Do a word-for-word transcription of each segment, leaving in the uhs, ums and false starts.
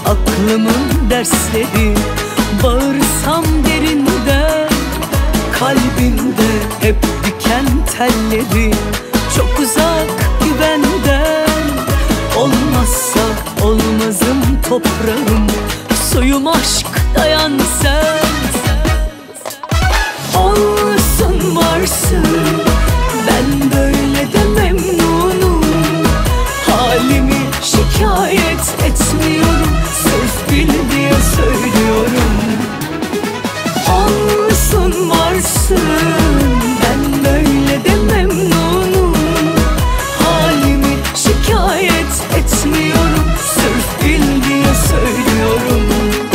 aklımın dersleri. Bağırsam derinden, kalbimde hep diken telleri. Çok uzak güvenden, olmazsa olmazım toprağım. Suyum aşk, dayan sen. Olsun varsın, ben böyle de memnunum. Halimi şikayet etmiyorum, sırf bil diye söylüyorum. Olsun varsın, ben böyle de memnunum. Halimi şikayet etmiyorum, sırf bil diye söylüyorum.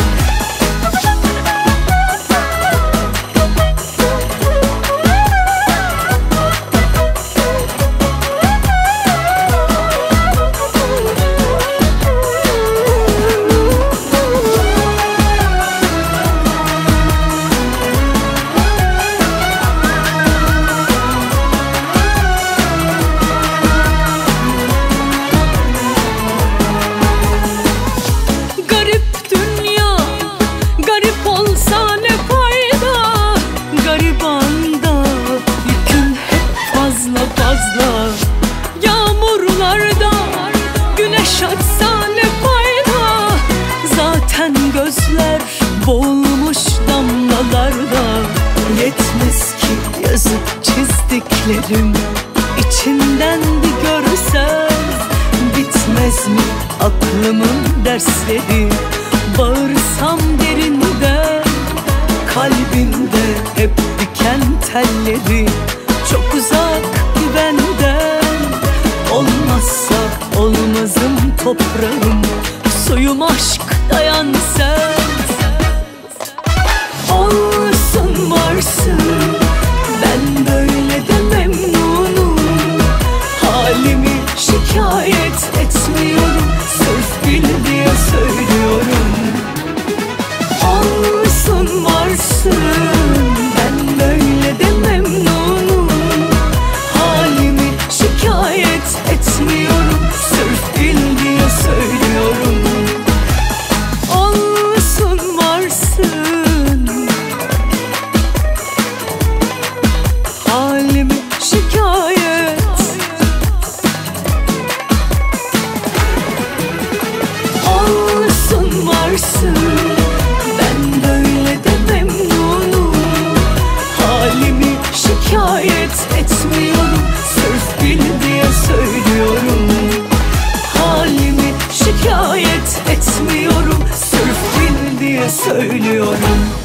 Yağmurlarda güneş açsa ne fayda? Zaten gözler boğulmuş damlalarda. Yetmez ki yazıp çizdiklerim, içinden bir görsen. Bitmez mi aklımın dersleri? Bağırsam derinden, kalbimde hep diken telleri. Çok uzak güvenden, olmazsa olmazım toprağım. Suyum aşk, dayan sen. Olsun varsın, ben böyle de memnunum. Halimi şikayet etmiyorum, sırf bil diye söylüyorum. Olsun varsın, ben böyle de memnunum. Halimi şikayet etmiyorum, sırf bil diye söylüyorum. Olsun varsın, halimi şikayet. Olsun varsın, ben böyle de memnunum. Halimi şikayet etmiyorum, sırf bil diye söylüyorum. Halimi şikayet etmiyorum, sırf bil diye söylüyorum.